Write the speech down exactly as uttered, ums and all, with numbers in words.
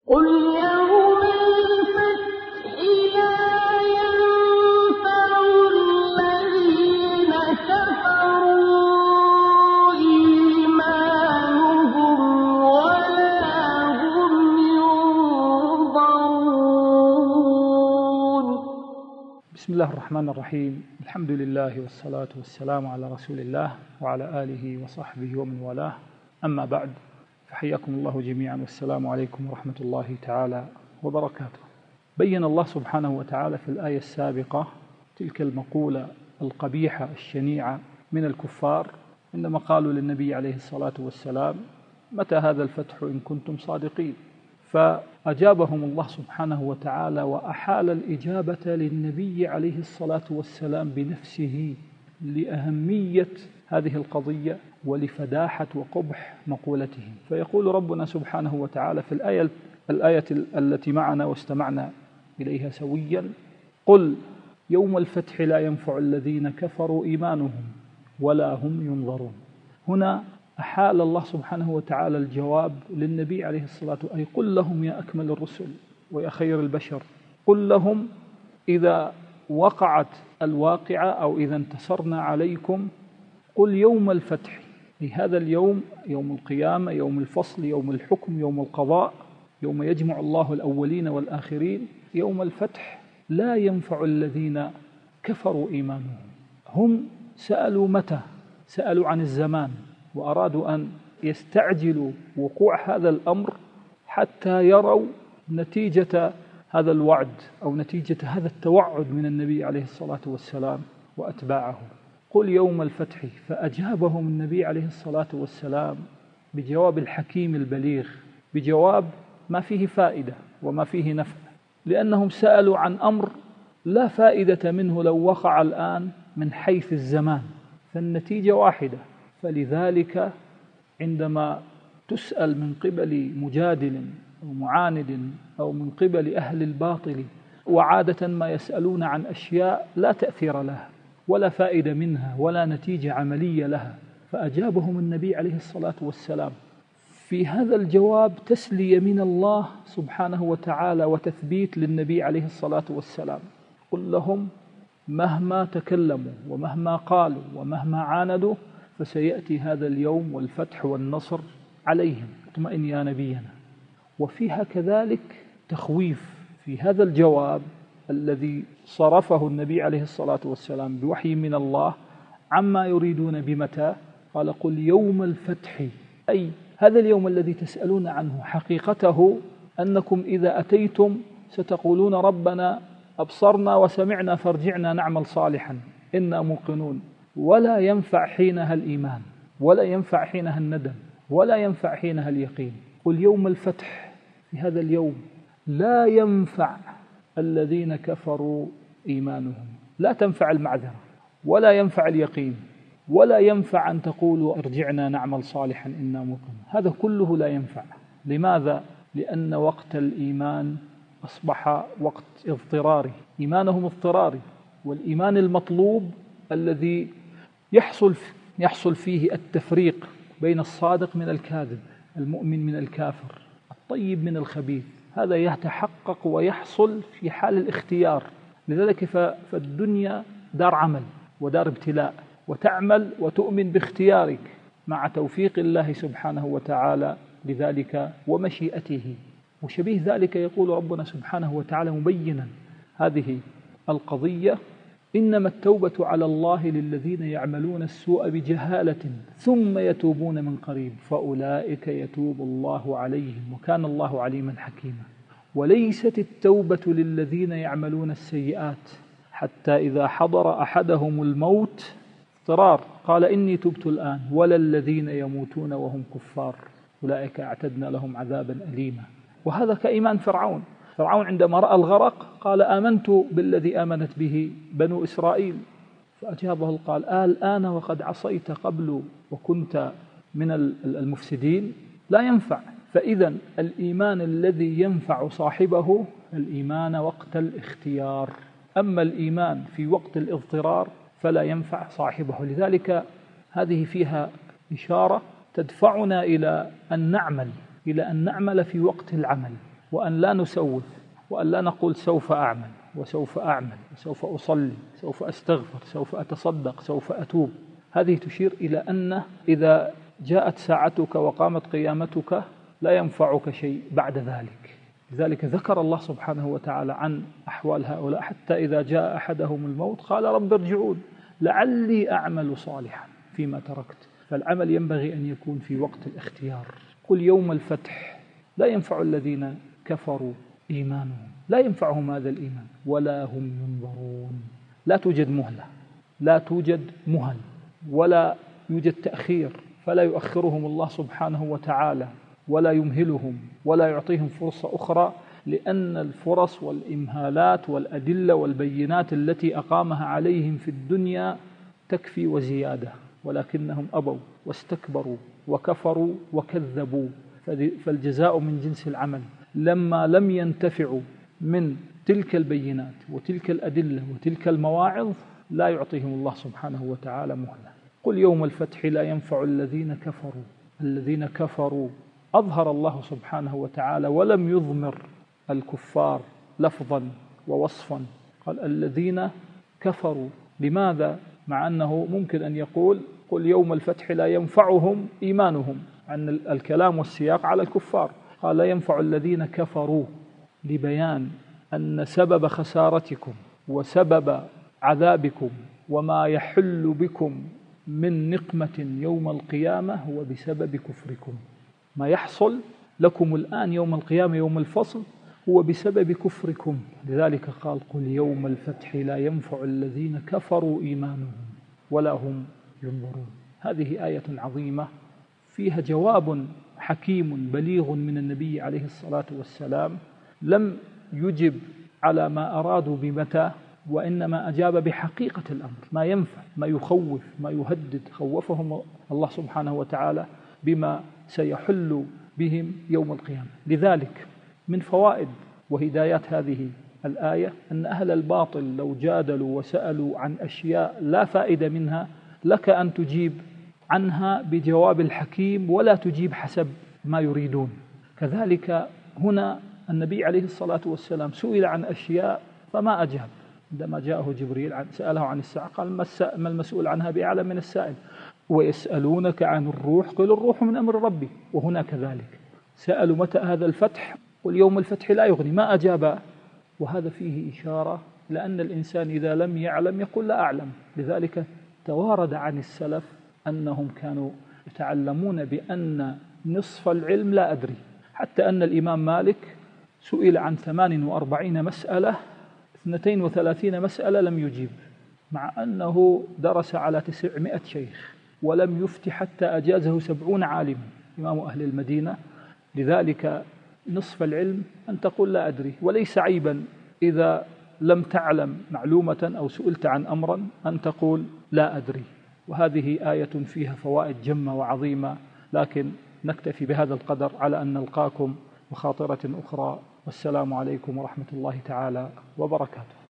قل يوم الفتح لا ينفع الذين كفروا إيمانهم ولا هم ينظرون. بسم الله الرحمن الرحيم. الحمد لله والصلاة والسلام على رسول الله وعلى آله وصحبه ومن والاه. أما بعد، فحياكم الله جميعا والسلام عليكم ورحمة الله تعالى وبركاته. بين الله سبحانه وتعالى في الآية السابقة تلك المقولة القبيحة الشنيعة من الكفار عندما قالوا للنبي عليه الصلاة والسلام: متى هذا الفتح إن كنتم صادقين؟ فأجابهم الله سبحانه وتعالى وأحال الإجابة للنبي عليه الصلاة والسلام بنفسه لأهمية هذه القضية ولفداحة وقبح مقولتهم. فيقول ربنا سبحانه وتعالى في الآية الآية التي معنا واستمعنا إليها سويا: قل يوم الفتح لا ينفع الذين كفروا إيمانهم ولا هم ينظرون. هنا أحال الله سبحانه وتعالى الجواب للنبي عليه الصلاة والسلام، أي قل لهم يا أكمل الرسل ويا خير البشر، قل لهم إذا وقعت الواقعة أو إذا انتصرنا عليكم، قل يوم الفتح، أي هذا اليوم، يوم القيامة، يوم الفصل، يوم الحكم، يوم القضاء، يوم يجمع الله الأولين والآخرين، يوم الفتح لا ينفع الذين كفروا إيمانهم. هم سألوا متى، سألوا عن الزمان، وأرادوا أن يستعجلوا وقوع هذا الأمر حتى يروا نتيجة هذا الوعد أو نتيجة هذا التوعد من النبي عليه الصلاة والسلام وأتباعه. قل يوم الفتح، فأجابهم النبي عليه الصلاة والسلام بجواب الحكيم البليغ، بجواب ما فيه فائدة وما فيه نفع، لأنهم سألوا عن أمر لا فائدة منه لو وقع الآن من حيث الزمان، فالنتيجة واحدة. فلذلك عندما تسأل من قبل مجادل أو معاند أو من قبل أهل الباطل، وعادة ما يسألون عن أشياء لا تأثير لها ولا فائدة منها ولا نتيجة عملية لها، فأجابهم النبي عليه الصلاة والسلام في هذا الجواب تسلية من الله سبحانه وتعالى وتثبيت للنبي عليه الصلاة والسلام. قل لهم مهما تكلموا ومهما قالوا ومهما عاندوا فسيأتي هذا اليوم والفتح والنصر عليهم، اطمئن يا نبينا. وفيها كذلك تخويف في هذا الجواب الذي صرفه النبي عليه الصلاة والسلام بوحي من الله عما يريدون بمتى. قال: قل يوم الفتح، أي هذا اليوم الذي تسألون عنه حقيقته أنكم إذا أتيتم ستقولون: ربنا أبصرنا وسمعنا فارجعنا نعمل صالحا إنا موقنون. ولا ينفع حينها الإيمان، ولا ينفع حينها الندم، ولا ينفع حينها اليقين. قل يوم الفتح، في هذا اليوم لا ينفع الذين كفروا إيمانهم، لا تنفع المعذرة ولا ينفع اليقين ولا ينفع أن تقولوا ارجعنا نعمل صالحا إنا موقنون. هذا كله لا ينفع. لماذا؟ لأن وقت الإيمان أصبح وقت اضطراري، إيمانهم اضطراري، والإيمان المطلوب الذي يحصل يحصل فيه التفريق بين الصادق من الكاذب، المؤمن من الكافر، الطيب من الخبيث، هذا يتحقق ويحصل في حال الاختيار. لذلك فالدنيا دار عمل ودار ابتلاء، وتعمل وتؤمن باختيارك مع توفيق الله سبحانه وتعالى لذلك ومشيئته. وشبيه ذلك يقول ربنا سبحانه وتعالى مبينا هذه القضية: إنما التوبة على الله للذين يعملون السوء بجهالة ثم يتوبون من قريب فأولئك يتوب الله عليهم وكان الله عليما حكيما. وليست التوبة للذين يعملون السيئات حتى إذا حضر أحدهم الموت اضطرار قال إني تبت الآن، ولا الذين يموتون وهم كفار أولئك أعتدنا لهم عذابا أليما. وهذا كإيمان فرعون. فرعون عندما رأى الغرق قال آمنت بالذي آمنت به بنو إسرائيل، فأجابه قال الآن وقد عصيت قبل وكنت من المفسدين. لا ينفع. فإذا الإيمان الذي ينفع صاحبه الإيمان وقت الاختيار، أما الإيمان في وقت الاضطرار فلا ينفع صاحبه. لذلك هذه فيها إشارة تدفعنا إلى أن نعمل إلى أن نعمل في وقت العمل، وأن لا نسوف، وأن لا نقول سوف أعمل وسوف أعمل وسوف أصلي، سوف أستغفر، سوف أتصدق، سوف أتوب. هذه تشير إلى أن إذا جاءت ساعتك وقامت قيامتك لا ينفعك شيء بعد ذلك. لذلك ذكر الله سبحانه وتعالى عن أحوال هؤلاء حتى إذا جاء أحدهم الموت قال رب ارجعون لعلي أعمل صالحا فيما تركت. فالعمل ينبغي أن يكون في وقت الاختيار. قل يوم الفتح لا ينفع الذين كفروا إيمانهم، لا ينفعهم هذا الإيمان ولا هم ينظرون. لا توجد مهلة، لا توجد مهل، ولا يوجد تأخير، فلا يؤخرهم الله سبحانه وتعالى ولا يمهلهم ولا يعطيهم فرصة أخرى، لأن الفرص والإمهالات والأدلة والبينات التي أقامها عليهم في الدنيا تكفي وزيادة، ولكنهم أبوا واستكبروا وكفروا وكذبوا. فالجزاء من جنس العمل. لما لم ينتفعوا من تلك البينات وتلك الأدلة وتلك المواعظ لا يعطيهم الله سبحانه وتعالى مهلة. قل يوم الفتح لا ينفع الذين كفروا. الذين كفروا أظهر الله سبحانه وتعالى ولم يضمر الكفار لفظا ووصفا، قال الذين كفروا. لماذا؟ مع أنه ممكن أن يقول قل يوم الفتح لا ينفعهم إيمانهم، عن الكلام والسياق على الكفار. قال لا ينفع الذين كفروا لبيان أن سبب خسارتكم وسبب عذابكم وما يحل بكم من نقمة يوم القيامة هو بسبب كفركم. ما يحصل لكم الآن يوم القيامة يوم الفصل هو بسبب كفركم. لذلك قال قل يوم الفتح لا ينفع الذين كفروا إيمانهم ولا هم ينظرون. هذه آية عظيمة فيها جواب حكيم بليغ من النبي عليه الصلاة والسلام، لم يجب على ما أرادوا بمتى، وإنما أجاب بحقيقة الأمر، ما ينفع، ما يخوف، ما يهدد. خوفهم الله سبحانه وتعالى بما سيحل بهم يوم القيامة. لذلك من فوائد وهدايات هذه الآية أن أهل الباطل لو جادلوا وسألوا عن أشياء لا فائدة منها لك أن تجيب عنها بجواب الحكيم ولا تجيب حسب ما يريدون. كذلك هنا النبي عليه الصلاة والسلام سئل عن أشياء فما أجاب. عندما جاءه جبريل سأله عن الساعة قال ما المسؤول عنها بأعلم من السائل، ويسألونك عن الروح قل الروح من أمر ربي. وهنا كذلك سألوا متى هذا الفتح قل يوم الفتح لا يغني، ما أجاب. وهذا فيه إشارة لأن الإنسان إذا لم يعلم يقول لا أعلم. لذلك توارد عن السلف أنهم كانوا يتعلمون بأن نصف العلم لا أدري، حتى أن الإمام مالك سئل عن ثمان وأربعين مسألة، اثنتين وثلاثين مسألة لم يجيب، مع أنه درس على تسعمائة شيخ ولم يفتي حتى أجازه سبعون عالما إمام أهل المدينة. لذلك نصف العلم أن تقول لا أدري، وليس عيبا إذا لم تعلم معلومة أو سئلت عن أمرا أن تقول لا أدري. وهذه آية فيها فوائد جمة وعظيمة، لكن نكتفي بهذا القدر على أن نلقاكم وخاطرة أخرى. والسلام عليكم ورحمة الله تعالى وبركاته.